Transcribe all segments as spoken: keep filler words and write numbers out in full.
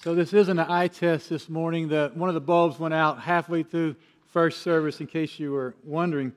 So this isn't an eye test this morning. The, one of the bulbs went out halfway through first service, in case you were wondering.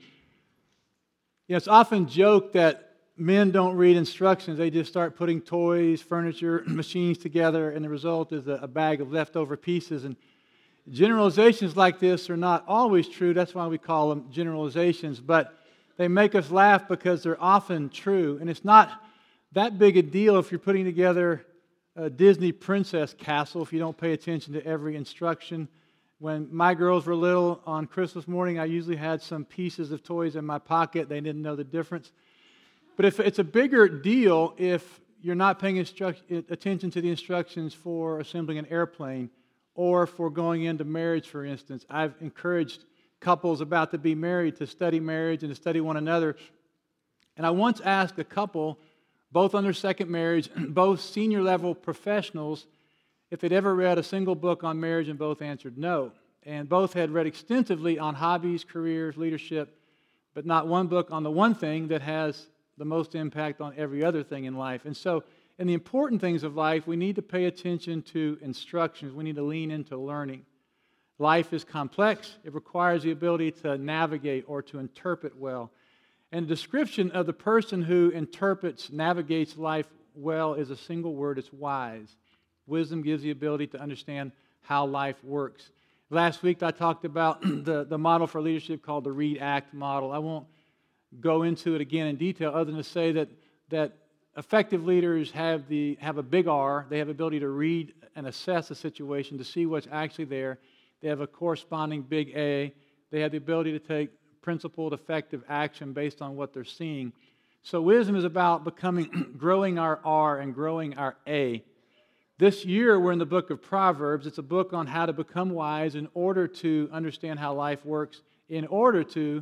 You know, it's often joked that men don't read instructions. They just start putting toys, furniture, machines together, and the result is a, a bag of leftover pieces. And generalizations like this are not always true. That's why we call them generalizations. But they make us laugh because they're often true. And it's not that big a deal if you're putting together a Disney princess castle if you don't pay attention to every instruction. When my girls were little, on Christmas morning, I usually had some pieces of toys in my pocket. They didn't know the difference. But if it's a bigger deal if you're not paying instru- attention to the instructions for assembling an airplane or for going into marriage, for instance. I've encouraged couples about to be married to study marriage and to study one another. And I once asked a couple, both on their second marriage, both senior level professionals, if they'd ever read a single book on marriage, and both answered no. And both had read extensively on hobbies, careers, leadership, but not one book on the one thing that has the most impact on every other thing in life. And so, in the important things of life, we need to pay attention to instructions. We need to lean into learning. Life is complex. It requires the ability to navigate or to interpret well. And the description of the person who interprets, navigates life well is a single word. It's wise. Wisdom gives the ability to understand how life works. Last week I talked about the, the model for leadership called the Read-Act model. I won't go into it again in detail other than to say that, that effective leaders have, the, have a big R. They have the ability to read and assess a situation to see what's actually there. They have a corresponding big A. They have the ability to take principled, effective action based on what they're seeing. So wisdom is about becoming, growing our R and growing our A. This year we're in the book of Proverbs. It's a book on how to become wise in order to understand how life works, in order to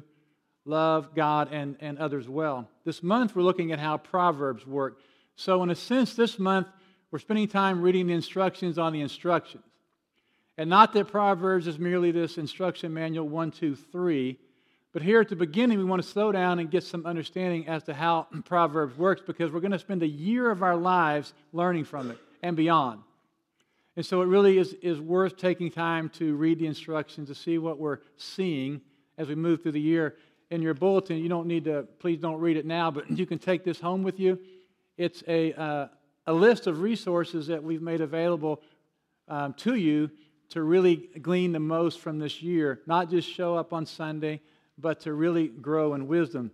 love God and, and others well. This month we're looking at how Proverbs work. So in a sense, this month we're spending time reading the instructions on the instructions. And not that Proverbs is merely this instruction manual one, two, three, but here at the beginning, we want to slow down and get some understanding as to how Proverbs works, because we're going to spend a year of our lives learning from it and beyond. And so it really is, is worth taking time to read the instructions to see what we're seeing as we move through the year. In your bulletin, you don't need to, please don't read it now, but you can take this home with you. It's a, uh, a list of resources that we've made available um, to you to really glean the most from this year, not just show up on Sunday, but to really grow in wisdom.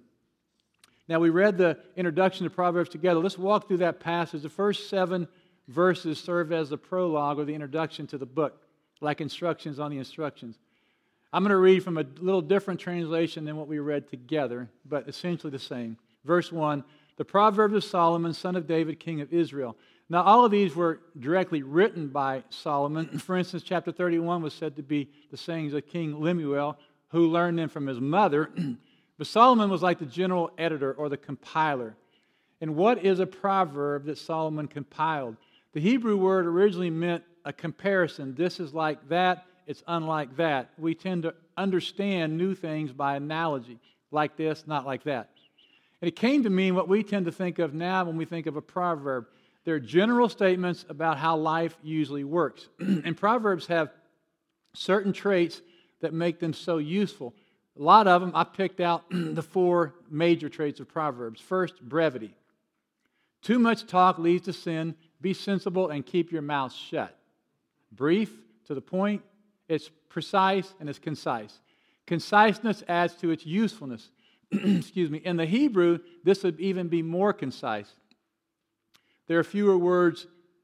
Now, we read the introduction to Proverbs together. Let's walk through that passage. The first seven verses serve as the prologue or the introduction to the book, like instructions on the instructions. I'm going to read from a little different translation than what we read together, but essentially the same. Verse one, the Proverbs of Solomon, son of David, king of Israel. Now, all of these were directly written by Solomon. For instance, chapter thirty-one was said to be the sayings of King Lemuel, who learned them from his mother. But Solomon was like the general editor or the compiler. And what is a proverb that Solomon compiled? The Hebrew word originally meant a comparison. This is like that, it's unlike that. We tend to understand new things by analogy, like this, not like that. And it came to mean what we tend to think of now when we think of a proverb. They're general statements about how life usually works. And proverbs have certain traits that make them so useful. A lot of them, I picked out the four major traits of Proverbs. First, brevity. Too much talk leads to sin. Be sensible and keep your mouth shut. Brief, to the point, it's precise, and it's concise. Conciseness adds to its usefulness. Excuse me. In the Hebrew, this would even be more concise. There are fewer words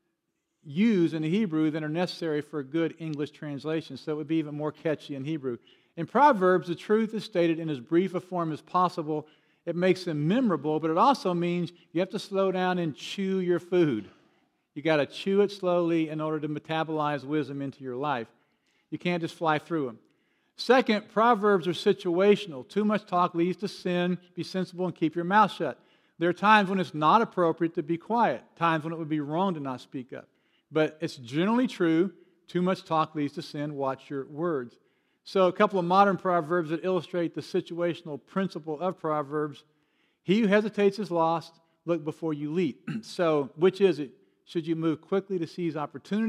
used in the Hebrew than are necessary for a good English translation, so it would be even more catchy in Hebrew. In Proverbs, the truth is stated in as brief a form as possible. It makes them memorable, but it also means you have to slow down and chew your food. You got to chew it slowly in order to metabolize wisdom into your life. You can't just fly through them. Second, Proverbs are situational. Too much talk leads to sin. Be sensible and keep your mouth shut. There are times when it's not appropriate to be quiet, times when it would be wrong to not speak up. But it's generally true, too much talk leads to sin, watch your words. So a couple of modern proverbs that illustrate the situational principle of Proverbs. He who hesitates is lost, look before you leap. So which is it? Should you move quickly to seize opportunity,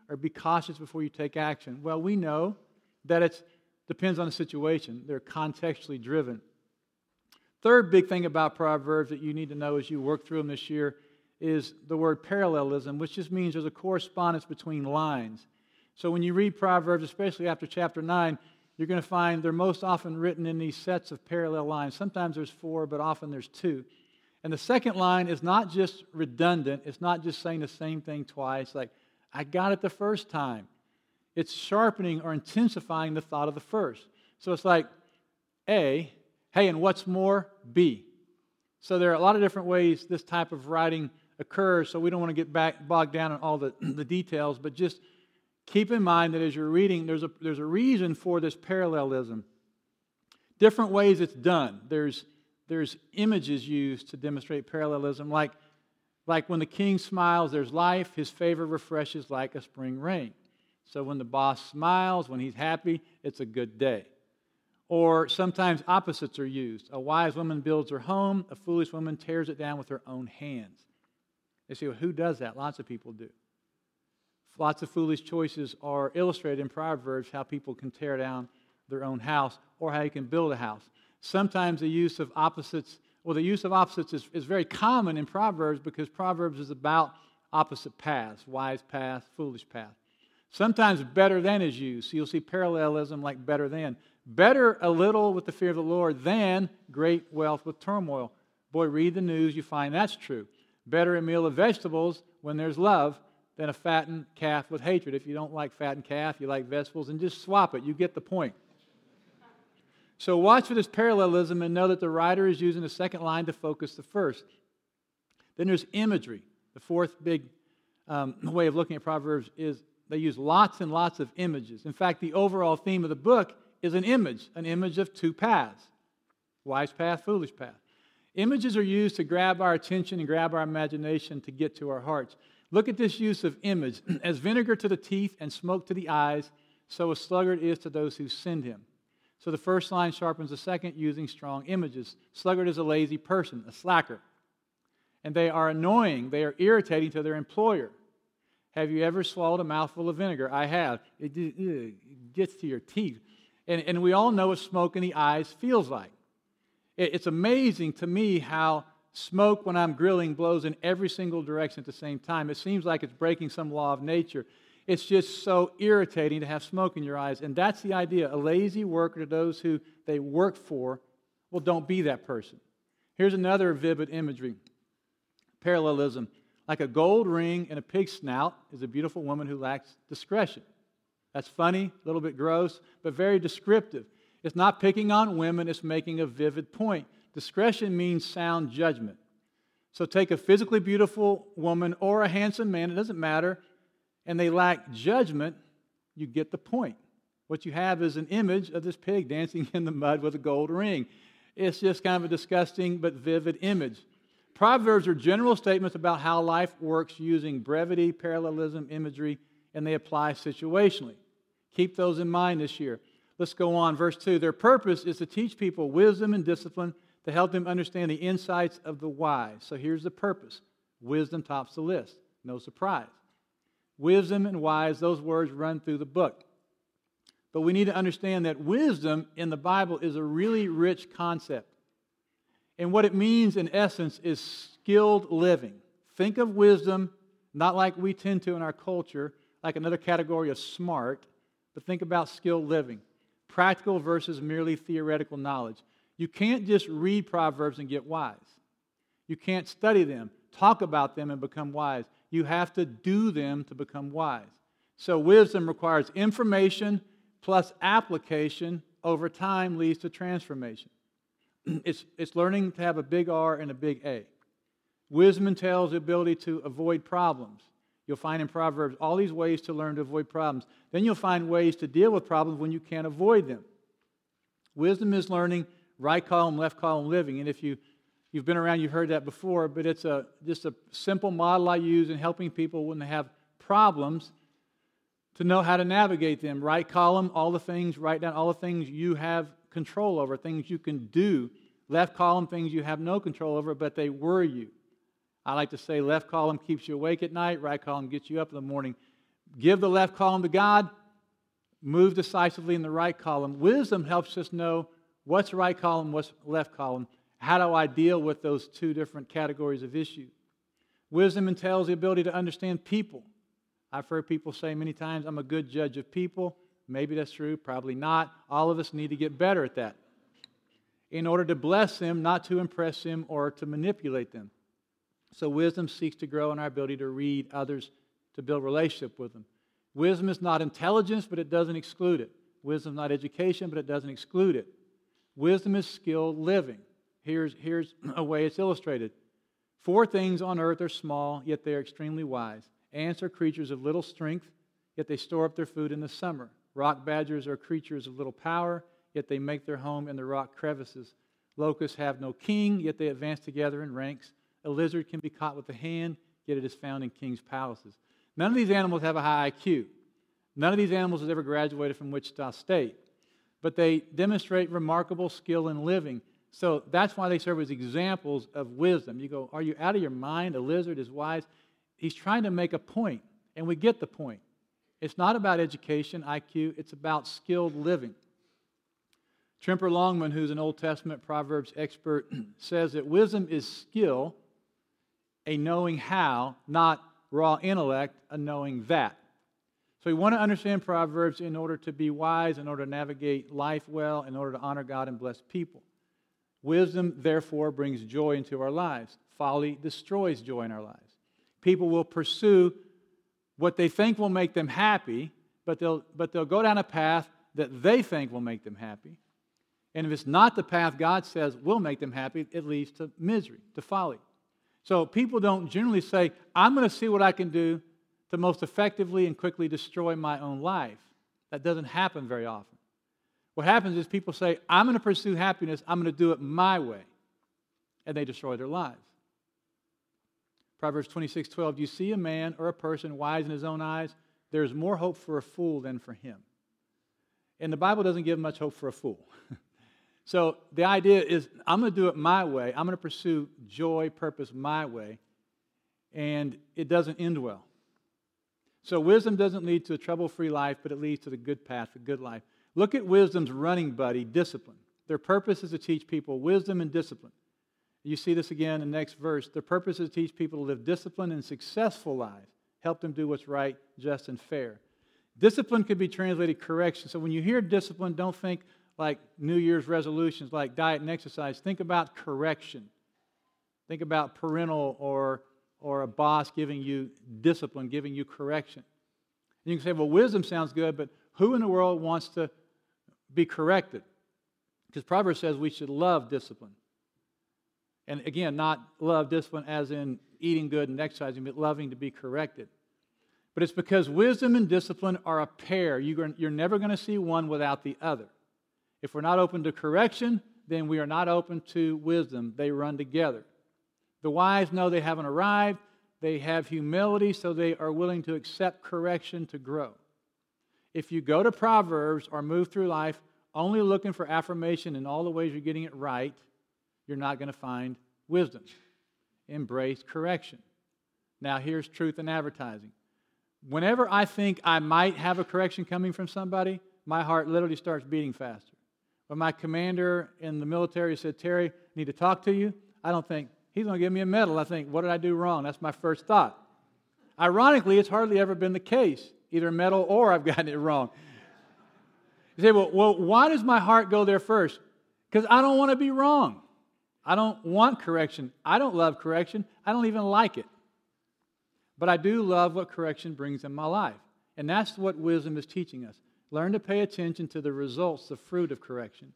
or be cautious before you take action? Well, we know that it depends on the situation. They're contextually driven. Third big thing about Proverbs that you need to know as you work through them this year is the word parallelism, which just means there's a correspondence between lines. So when you read Proverbs, especially after chapter nine, you're going to find they're most often written in these sets of parallel lines. Sometimes there's four, but often there's two. And the second line is not just redundant. It's not just saying the same thing twice, like, I got it the first time. It's sharpening or intensifying the thought of the first. So it's like, A, hey, and what's more? B. So there are a lot of different ways this type of writing occurs, so we don't want to get back bogged down in all the, the details, but just keep in mind that as you're reading, there's a, there's a reason for this parallelism. Different ways it's done. There's, there's images used to demonstrate parallelism, like, like when the king smiles, there's life, his favor refreshes like a spring rain. So when the boss smiles, when he's happy, it's a good day. Or sometimes opposites are used. A wise woman builds her home, a foolish woman tears it down with her own hands. You see, well, who does that? Lots of people do. Lots of foolish choices are illustrated in Proverbs, how people can tear down their own house or how you can build a house. Sometimes the use of opposites, well, the use of opposites is, is very common in Proverbs because Proverbs is about opposite paths, wise path, foolish path. Sometimes better than is used. So you'll see parallelism like better than. Better a little with the fear of the Lord than great wealth with turmoil. Boy, read the news, you find that's true. Better a meal of vegetables when there's love than a fattened calf with hatred. If you don't like fattened calf, you like vegetables, and just swap it. You get the point. So watch for this parallelism and know that the writer is using the second line to focus the first. Then there's imagery. The fourth big um, way of looking at Proverbs is they use lots and lots of images. In fact, the overall theme of the book is an image, an image of two paths, wise path, foolish path. Images are used to grab our attention and grab our imagination to get to our hearts. Look at this use of image. As vinegar to the teeth and smoke to the eyes, so a sluggard is to those who send him. So the first line sharpens the second using strong images. Sluggard is a lazy person, a slacker. And they are annoying. They are irritating to their employer. Have you ever swallowed a mouthful of vinegar? I have. It, it gets to your teeth. And, and we all know what smoke in the eyes feels like. It, it's amazing to me how smoke, when I'm grilling, blows in every single direction at the same time. It seems like it's breaking some law of nature. It's just so irritating to have smoke in your eyes. And that's the idea. A lazy worker to those who they work for, well, don't be that person. Here's another vivid imagery. Parallelism. Like a gold ring and a pig's snout is a beautiful woman who lacks discretion. That's funny, a little bit gross, but very descriptive. It's not picking on women, it's making a vivid point. Discretion means sound judgment. So take a physically beautiful woman or a handsome man, it doesn't matter, and they lack judgment, you get the point. What you have is an image of this pig dancing in the mud with a gold ring. It's just kind of a disgusting but vivid image. Proverbs are general statements about how life works using brevity, parallelism, imagery, and they apply situationally. Keep those in mind this year. Let's go on. Verse two. Their purpose is to teach people wisdom and discipline to help them understand the insights of the wise. So here's the purpose. Wisdom tops the list. No surprise. Wisdom and wise, those words run through the book. But we need to understand that wisdom in the Bible is a really rich concept. And what it means in essence is skilled living. Think of wisdom not like we tend to in our culture, like another category of smart, but think about skilled living. Practical versus merely theoretical knowledge. You can't just read Proverbs and get wise. You can't study them, talk about them, and become wise. You have to do them to become wise. So wisdom requires information plus application over time leads to transformation. It's, it's learning to have a big R and a big A. Wisdom entails the ability to avoid problems. You'll find in Proverbs all these ways to learn to avoid problems. Then you'll find ways to deal with problems when you can't avoid them. Wisdom is learning right column, left column living. And if you, you've been around, you've heard that before, but it's a, just a simple model I use in helping people when they have problems to know how to navigate them. Right column, all the things, write down all the things you have control over, things you can do. Left column, things you have no control over, but they worry you. I like to say left column keeps you awake at night, right column gets you up in the morning. give the left column to God, move decisively in the right column. Wisdom helps us know what's right column, what's left column. How do I deal with those two different categories of issue? Wisdom entails the ability to understand people. I've heard people say many times, I'm a good judge of people. Maybe that's true, probably not. All of us need to get better at that in order to bless them, not to impress them or to manipulate them. So wisdom seeks to grow in our ability to read others, to build relationship with them. Wisdom is not intelligence, but it doesn't exclude it. Wisdom is not education, but it doesn't exclude it. Wisdom is skilled living. Here's, here's a way it's illustrated. Four things on earth are small, yet they are extremely wise. Ants are creatures of little strength, yet they store up their food in the summer. Rock badgers are creatures of little power, yet they make their home in the rock crevices. Locusts have no king, yet they advance together in ranks. A lizard can be caught with the hand, yet it is found in kings' palaces. None of these animals have a high I Q. None of these animals has ever graduated from Wichita State. But they demonstrate remarkable skill in living. So that's why they serve as examples of wisdom. You go, are you out of your mind? A lizard is wise. He's trying to make a point, and we get the point. It's not about education, I Q. It's about skilled living. Tremper Longman, who's an Old Testament Proverbs expert, says that wisdom is skill, a knowing how, not raw intellect, a knowing that. So we want to understand Proverbs in order to be wise, in order to navigate life well, in order to honor God and bless people. Wisdom, therefore, brings joy into our lives. Folly destroys joy in our lives. People will pursue what they think will make them happy, but they'll, but they'll go down a path that they think will make them happy. And if it's not the path God says will make them happy, it leads to misery, to folly. So people don't generally say, I'm going to see what I can do to most effectively and quickly destroy my own life. That doesn't happen very often. What happens is people say, I'm going to pursue happiness, I'm going to do it my way. And they destroy their lives. Proverbs twenty-six twelve, do you see a man or a person wise in his own eyes? There is more hope for a fool than for him. And the Bible doesn't give much hope for a fool. So the idea is, I'm going to do it my way. I'm going to pursue joy, purpose my way. And it doesn't end well. So wisdom doesn't lead to a trouble-free life, but it leads to the good path, the good life. Look at wisdom's running buddy, discipline. Their purpose is to teach people wisdom and discipline. You see this again in the next verse. Their purpose is to teach people to live disciplined and successful lives. Help them do what's right, just, and fair. Discipline could be translated correction. So when you hear discipline, don't think like New Year's resolutions, like diet and exercise. Think about correction. Think about parental or, or a boss giving you discipline, giving you correction. And you can say, well, wisdom sounds good, but who in the world wants to be corrected? Because Proverbs says we should love discipline. And again, not love discipline as in eating good and exercising, but loving to be corrected. But it's because wisdom and discipline are a pair. You're never going to see one without the other. If we're not open to correction, then we are not open to wisdom. They run together. The wise know they haven't arrived. They have humility, so they are willing to accept correction to grow. If you go to Proverbs or move through life only looking for affirmation in all the ways you're getting it right, you're not going to find wisdom. Embrace correction. Now, here's truth in advertising. Whenever I think I might have a correction coming from somebody, my heart literally starts beating faster. When my commander in the military said, Terry, I need to talk to you, I don't think, he's going to give me a medal. I think, what did I do wrong? That's my first thought. Ironically, it's hardly ever been the case, either a medal or I've gotten it wrong. You say, well, well why does my heart go there first? Because I don't want to be wrong. I don't want correction. I don't love correction. I don't even like it. But I do love what correction brings in my life. And that's what wisdom is teaching us. Learn to pay attention to the results, the fruit of correction.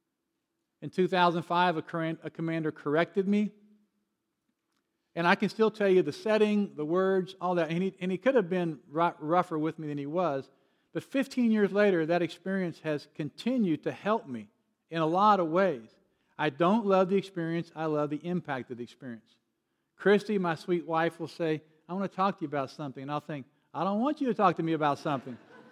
In two thousand five, a, a commander corrected me. And I can still tell you the setting, the words, all that. And he, and he could have been rougher with me than he was. But fifteen years later, that experience has continued to help me in a lot of ways. I don't love the experience. I love the impact of the experience. Christy, my sweet wife, will say, I want to talk to you about something. And I'll think, I don't want you to talk to me about something.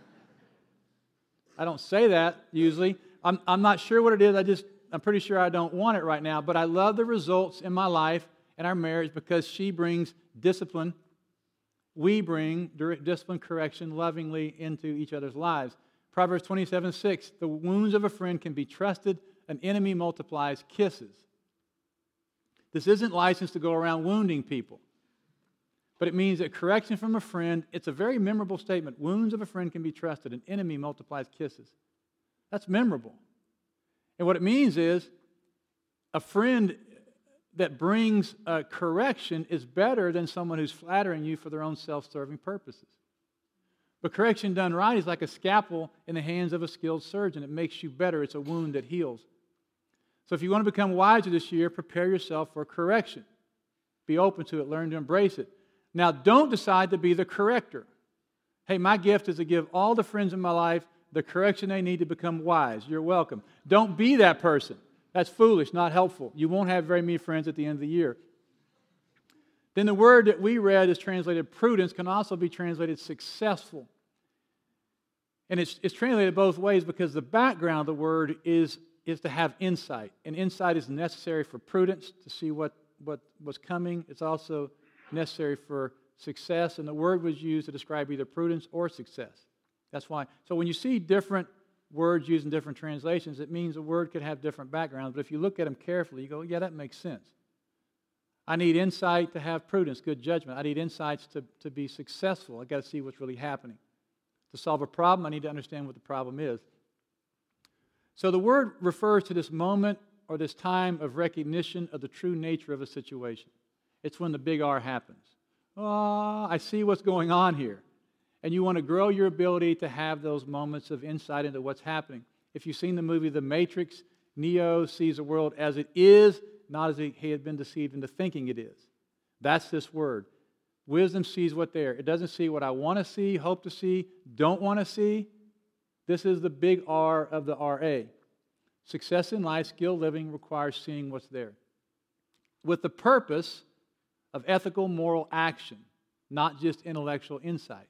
I don't say that usually. I'm, I'm not sure what it is. I just, I'm pretty sure I don't want it right now. But I love the results in my life and our marriage because she brings discipline we bring discipline, correction lovingly into each other's lives. Proverbs twenty-seven six, the wounds of a friend can be trusted, an enemy multiplies kisses. This isn't licensed to go around wounding people, but it means that correction from a friend, it's a very memorable statement. Wounds of a friend can be trusted, an enemy multiplies kisses. That's memorable. And what it means is a friend that brings a correction is better than someone who's flattering you for their own self-serving purposes. But correction done right is like a scalpel in the hands of a skilled surgeon. It makes you better. It's a wound that heals. So if you want to become wiser this year, prepare yourself for correction. Be open to it. Learn to embrace it. Now, don't decide to be the corrector. Hey, my gift is to give all the friends in my life the correction they need to become wise. You're welcome. Don't be that person. That's foolish, not helpful. You won't have very many friends at the end of the year. Then the word that we read is translated prudence, can also be translated successful. And it's, it's translated both ways because the background of the word is, is to have insight. And insight is necessary for prudence, to see what, what what's coming. It's also necessary for success. And the word was used to describe either prudence or success. That's why. So when you see different words used in different translations, it means a word could have different backgrounds. But if you look at them carefully, you go, yeah, that makes sense. I need insight to have prudence, good judgment. I need insights to, to be successful. I've got to see what's really happening. To solve a problem, I need to understand what the problem is. So the word refers to this moment or this time of recognition of the true nature of a situation. It's when the big R happens. Oh, I see what's going on here. And you want to grow your ability to have those moments of insight into what's happening. If you've seen the movie The Matrix, Neo sees the world as it is, not as he had been deceived into thinking it is. That's this word. Wisdom sees what there. It doesn't see what I want to see, hope to see, don't want to see. This is the big R of the R A. Success in life, skilled living requires seeing what's there. With the purpose of ethical, moral action, not just intellectual insight.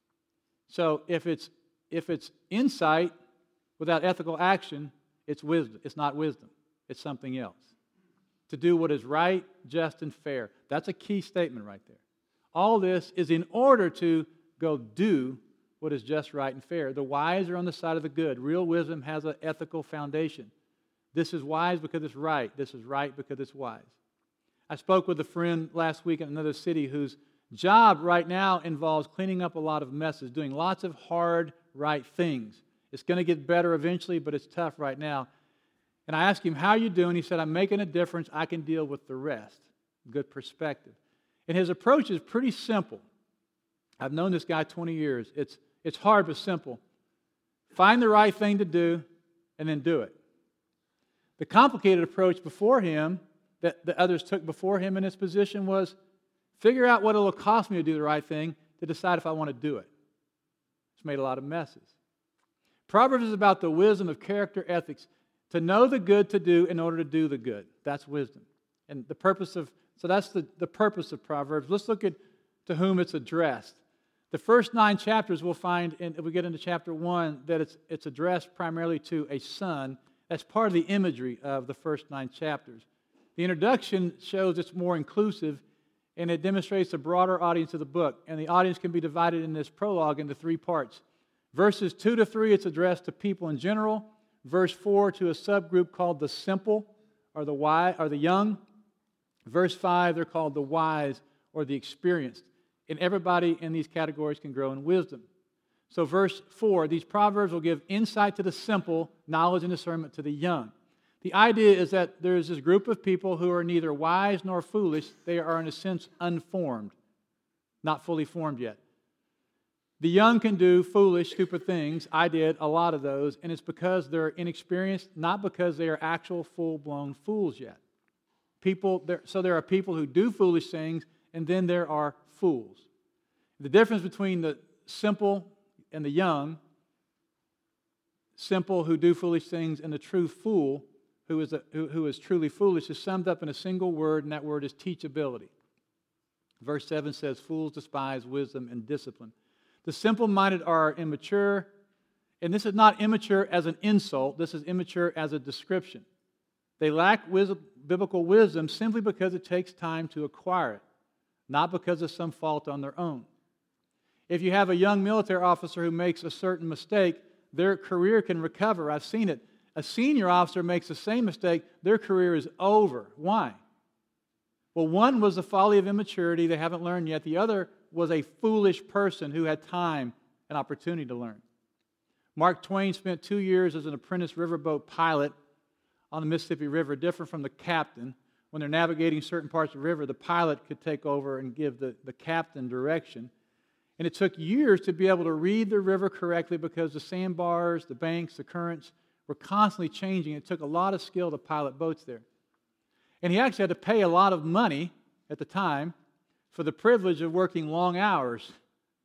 So if it's if it's insight without ethical action, it's wisdom. It's not wisdom. It's something else. To do what is right, just, and fair. That's a key statement right there. All this is in order to go do what is just, right, and fair. The wise are on the side of the good. Real wisdom has an ethical foundation. This is wise because it's right. This is right because it's wise. I spoke with a friend last week in another city whose job right now involves cleaning up a lot of messes, doing lots of hard, right things. It's going to get better eventually, but it's tough right now. And I asked him, how are you doing? He said, I'm making a difference. I can deal with the rest. Good perspective. And his approach is pretty simple. I've known this guy twenty years. It's, it's hard but simple. Find the right thing to do and then do it. The complicated approach before him, that the others took before him in his position, was figure out what it will cost me to do the right thing to decide if I want to do it. It's made a lot of messes. Proverbs is about the wisdom of character ethics, to know the good to do in order to do the good. That's wisdom. And the purpose of, so that's the, the purpose of Proverbs. Let's look at to whom it's addressed. The first nine chapters we'll find, and if we get into chapter one, that it's, it's addressed primarily to a son. That's part of the imagery of the first nine chapters. The introduction shows it's more inclusive, and it demonstrates a broader audience of the book. And the audience can be divided in this prologue into three parts. Verses two to three, it's addressed to people in general. Verse four, to a subgroup called the simple, or the wise, or the young. Verse five, they're called the wise, or the experienced. And everybody in these categories can grow in wisdom. So verse four, these proverbs will give insight to the simple, knowledge and discernment to the young. The idea is that there's this group of people who are neither wise nor foolish. They are, in a sense, unformed, not fully formed yet. The young can do foolish, stupid things. I did a lot of those, and it's because they're inexperienced, not because they are actual full-blown fools yet. People, there, so there are people who do foolish things, and then there are fools. The difference between the simple and the young, simple who do foolish things, and the true fool who is, a, who, who is truly foolish, is summed up in a single word, and that word is teachability. Verse seven says, fools despise wisdom and discipline. The simple-minded are immature, and this is not immature as an insult. This is immature as a description. They lack wisdom, biblical wisdom simply because it takes time to acquire it, not because of some fault on their own. If you have a young military officer who makes a certain mistake, their career can recover. I've seen it. A senior officer makes the same mistake, their career is over. Why? Well, one was the folly of immaturity, they haven't learned yet. The other was a foolish person who had time and opportunity to learn. Mark Twain spent two years as an apprentice riverboat pilot on the Mississippi River, different from the captain. When they're navigating certain parts of the river, the pilot could take over and give the, the captain direction. And it took years to be able to read the river correctly because the sandbars, the banks, the currents were constantly changing. It took a lot of skill to pilot boats there. And he actually had to pay a lot of money at the time for the privilege of working long hours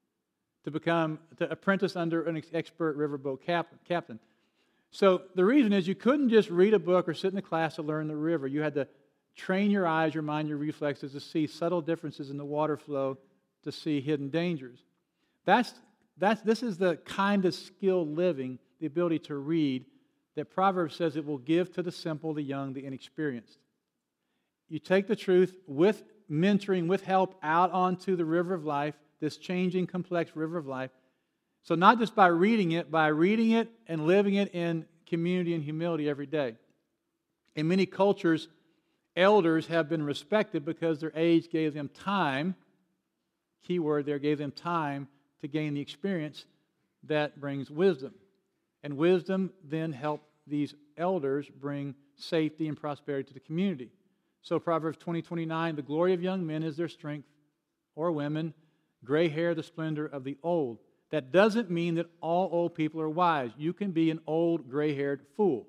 to become, to apprentice under an expert riverboat captain. So the reason is you couldn't just read a book or sit in a class to learn the river. You had to train your eyes, your mind, your reflexes to see subtle differences in the water flow, to see hidden dangers. That's, that's, this is the kind of skilled living, the ability to read, that Proverbs says it will give to the simple, the young, the inexperienced. You take the truth with mentoring, with help out onto the river of life, this changing, complex river of life. So not just by reading it, by reading it and living it in community and humility every day. In many cultures, elders have been respected because their age gave them time, key word there, gave them time to gain the experience that brings wisdom. And wisdom then helped these elders bring safety and prosperity to the community. So Proverbs twenty twenty-nine, the glory of young men is their strength, or women, gray hair the splendor of the old. That doesn't mean that all old people are wise. You can be an old, gray-haired fool.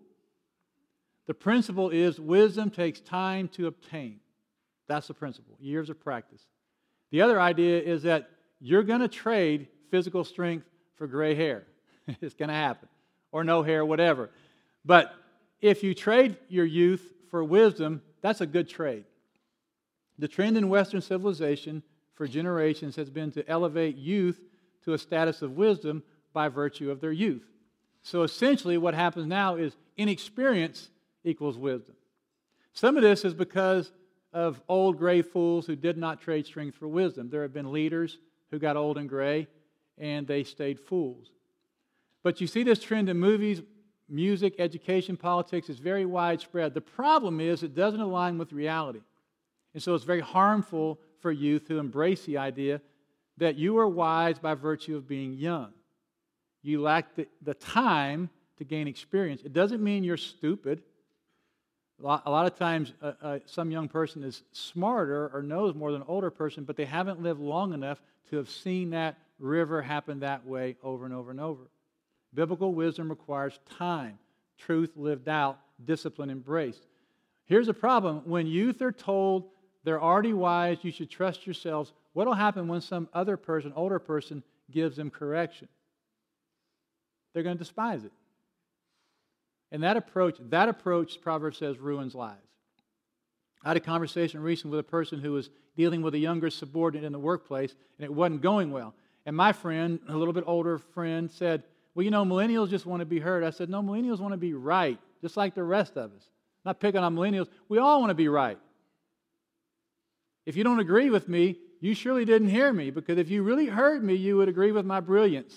The principle is wisdom takes time to obtain. That's the principle, years of practice. The other idea is that you're going to trade physical strength for gray hair. It's going to happen. Or no hair, whatever. But if you trade your youth for wisdom, that's a good trade. The trend in Western civilization for generations has been to elevate youth to a status of wisdom by virtue of their youth. So essentially what happens now is inexperience equals wisdom. Some of this is because of old gray fools who did not trade strength for wisdom. There have been leaders who got old and gray and they stayed fools. But you see this trend in movies, music, education, politics is very widespread. The problem is it doesn't align with reality. And so it's very harmful for youth who embrace the idea that you are wise by virtue of being young. You lack the, the time to gain experience. It doesn't mean you're stupid. A lot, a lot of times uh, uh, some young person is smarter or knows more than an older person, but they haven't lived long enough to have seen that river happen that way over and over and over. Biblical wisdom requires time, truth lived out, discipline embraced. Here's the problem. When youth are told they're already wise, you should trust yourselves, what will happen when some other person, older person, gives them correction? They're going to despise it. And that approach, that approach, Proverbs says, ruins lives. I had a conversation recently with a person who was dealing with a younger subordinate in the workplace, and it wasn't going well. And my friend, a little bit older friend, said, well, you know, millennials just want to be heard. I said, no, millennials want to be right, just like the rest of us. Not picking on millennials. We all want to be right. If you don't agree with me, you surely didn't hear me, because if you really heard me, you would agree with my brilliance.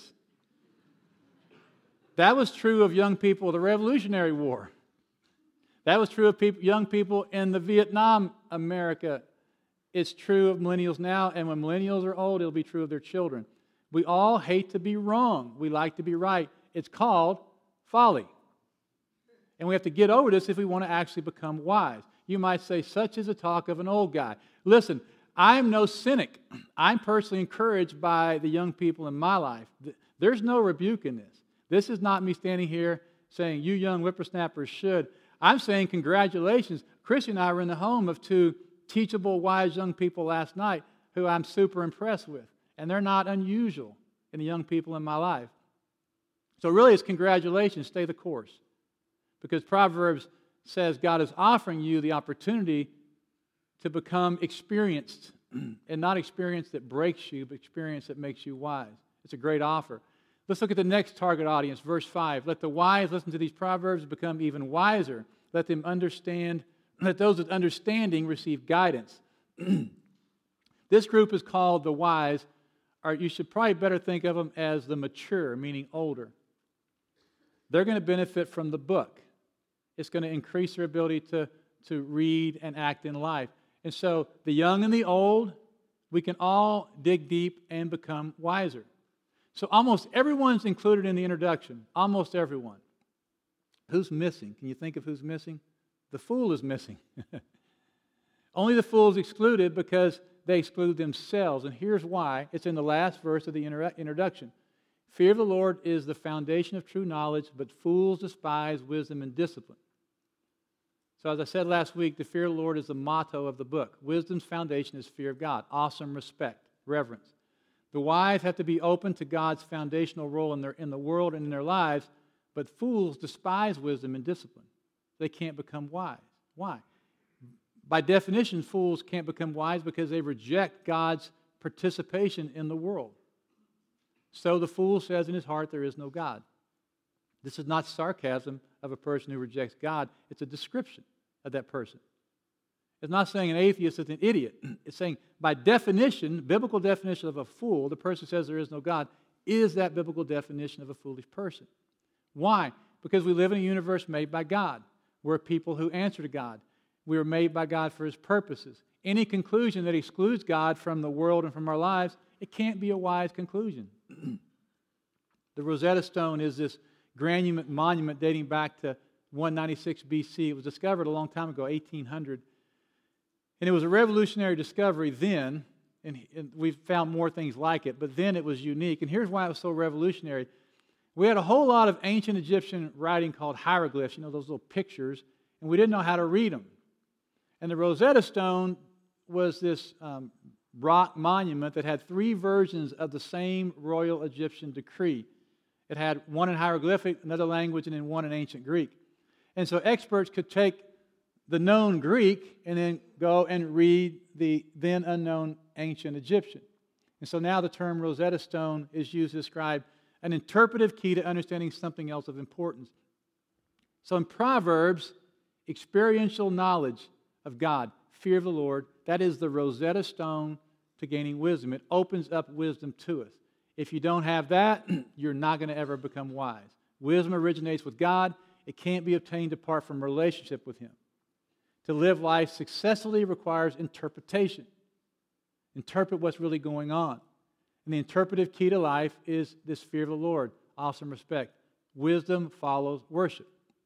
That was true of young people of the Revolutionary War. That was true of people, young people in the Vietnam America. It's true of millennials now, and when millennials are old, it'll be true of their children. We all hate to be wrong. We like to be right. It's called folly. And we have to get over this if we want to actually become wise. You might say, such is the talk of an old guy. Listen, I'm no cynic. I'm personally encouraged by the young people in my life. There's no rebuke in this. This is not me standing here saying, you young whippersnappers should. I'm saying, congratulations. Chrissy and I were in the home of two teachable, wise young people last night who I'm super impressed with. And they're not unusual in the young people in my life. So really, it's congratulations. Stay the course. Because Proverbs says God is offering you the opportunity to become experienced, and not experience that breaks you, but experience that makes you wise. It's a great offer. Let's look at the next target audience, verse five. Let the wise listen to these proverbs, become even wiser. Let them understand, let those with understanding receive guidance. This group is called the wise, are, you should probably better think of them as the mature, meaning older. They're going to benefit from the book. It's going to increase their ability to, to read and act in life. And so the young and the old, we can all dig deep and become wiser. So almost everyone's included in the introduction. Almost everyone. Who's missing? Can you think of who's missing? The fool is missing. Only the fool is excluded because they exclude themselves. And here's why. It's in the last verse of the introduction. Fear of the Lord is the foundation of true knowledge, but fools despise wisdom and discipline. So as I said last week, the fear of the Lord is the motto of the book. Wisdom's foundation is fear of God. Awesome respect, reverence. The wise have to be open to God's foundational role in, their, in the world and in their lives, but fools despise wisdom and discipline. They can't become wise. Why? By definition, fools can't become wise because they reject God's participation in the world. So the fool says in his heart, there is no God. This is not sarcasm of a person who rejects God. It's a description of that person. It's not saying an atheist is an idiot. It's saying, by definition, biblical definition of a fool, the person who says there is no God, is that biblical definition of a foolish person. Why? Because we live in a universe made by God. We're people who answer to God. We are made by God for His purposes. Any conclusion that excludes God from the world and from our lives, it can't be a wise conclusion. The Rosetta Stone is this granite monument dating back to one ninety-six B C. It was discovered a long time ago, eighteen hundred. And it was a revolutionary discovery then, and, and we've found more things like it, but then it was unique. And here's why it was so revolutionary. We had a whole lot of ancient Egyptian writing called hieroglyphs, you know, those little pictures, and we didn't know how to read them. And the Rosetta Stone was this um, rock monument that had three versions of the same royal Egyptian decree. It had one in hieroglyphic, another language, and then one in ancient Greek. And so experts could take the known Greek and then go and read the then unknown ancient Egyptian. And so now the term Rosetta Stone is used to describe an interpretive key to understanding something else of importance. So in Proverbs, experiential knowledge of God, fear of the Lord, that is the Rosetta Stone to gaining wisdom. It opens up wisdom to us. If you don't have that, you're not going to ever become wise. Wisdom originates with God. It can't be obtained apart from relationship with Him. To live life successfully requires interpretation. Interpret what's really going on. And the interpretive key to life is this fear of the Lord, awesome respect. Wisdom follows worship.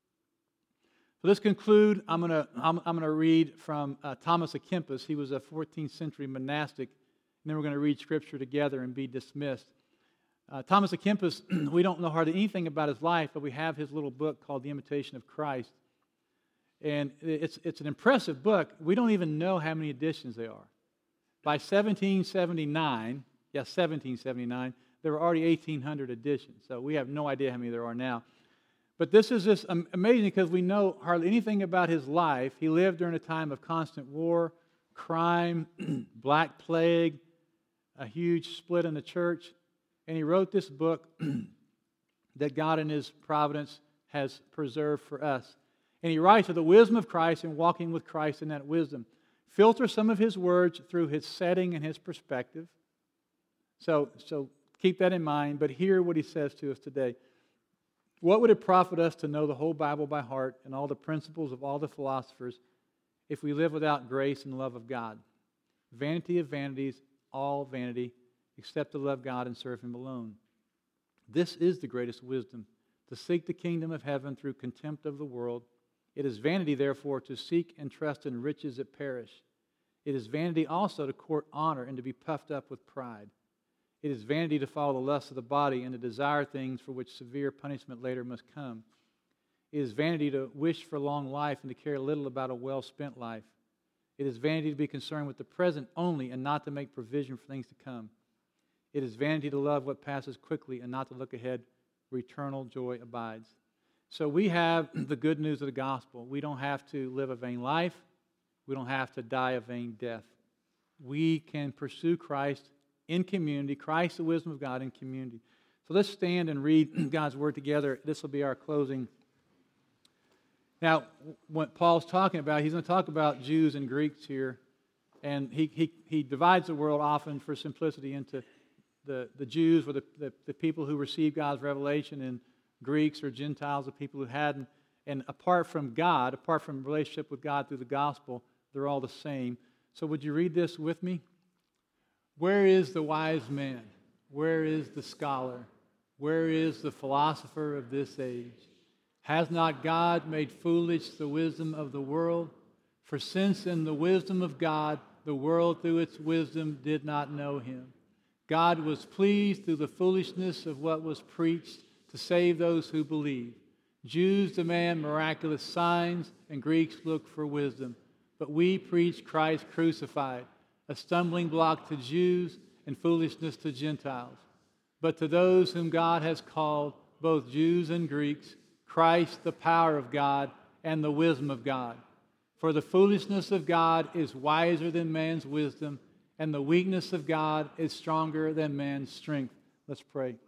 So let's conclude. I'm going to I'm, I'm going to read from uh, Thomas à Kempis. He was a fourteenth century monastic. And then we're going to read Scripture together and be dismissed. Uh, Thomas à Kempis, we don't know hardly anything about his life, but we have his little book called The Imitation of Christ. And it's, it's an impressive book. We don't even know how many editions there are. By seventeen seventy-nine, yes, seventeen seventy-nine, there were already eighteen hundred editions. So we have no idea how many there are now. But this is just amazing because we know hardly anything about his life. He lived during a time of constant war, crime, black plague, a huge split in the church. And he wrote this book that God in His providence has preserved for us. And he writes of the wisdom of Christ and walking with Christ in that wisdom. Filter some of his words through his setting and his perspective. So, so keep that in mind, but hear what he says to us today. What would it profit us to know the whole Bible by heart and all the principles of all the philosophers if we live without grace and love of God? Vanity of vanities, all vanity, except to love God and serve Him alone. This is the greatest wisdom, to seek the kingdom of heaven through contempt of the world. It is vanity, therefore, to seek and trust in riches that perish. It is vanity also to court honor and to be puffed up with pride. It is vanity to follow the lusts of the body and to desire things for which severe punishment later must come. It is vanity to wish for long life and to care little about a well-spent life. It is vanity to be concerned with the present only and not to make provision for things to come. It is vanity to love what passes quickly and not to look ahead where eternal joy abides. So we have the good news of the gospel. We don't have to live a vain life. We don't have to die a vain death. We can pursue Christ in community, Christ, the wisdom of God in community. So let's stand and read God's Word together. This will be our closing. Now, what Paul's talking about, he's going to talk about Jews and Greeks here. And he, he, he divides the world often for simplicity into the, the Jews were the, the, the people who received God's revelation, and Greeks or Gentiles, the people who hadn't. And apart from God, apart from relationship with God through the gospel, they're all the same. So would you read this with me? Where is the wise man? Where is the scholar? Where is the philosopher of this age? Has not God made foolish the wisdom of the world? For since in the wisdom of God, the world through its wisdom did not know him, God was pleased through the foolishness of what was preached to save those who believe. Jews demand miraculous signs, and Greeks look for wisdom. But we preach Christ crucified, a stumbling block to Jews and foolishness to Gentiles. But to those whom God has called, both Jews and Greeks, Christ the power of God and the wisdom of God. For the foolishness of God is wiser than man's wisdom, and the weakness of God is stronger than man's strength. Let's pray.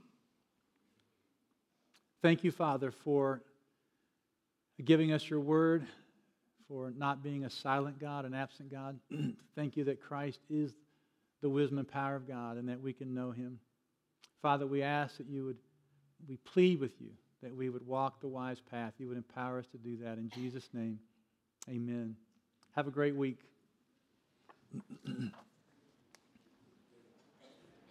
Thank you, Father, for giving us your word, for not being a silent God, an absent God. Thank you that Christ is the wisdom and power of God and that we can know him. Father, we ask that you would, we plead with you that we would walk the wise path. You would empower us to do that. In Jesus' name, amen. Have a great week.